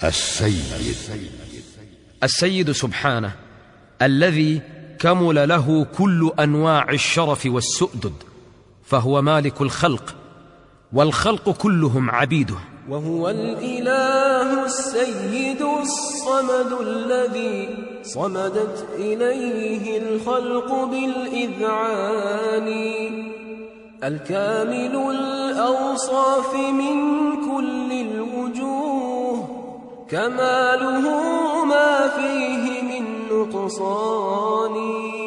السيد سبحانه الذي كمل له كل أنواع الشرف والسؤدد، فهو مالك الخلق، والخلق كلهم عبيده. وهو الإله السيد الصمد الذي صمدت إليه الخلق بالإذعان، الكامل الأوصاف من كل الوجوه، كماله ما فيه من نقصان.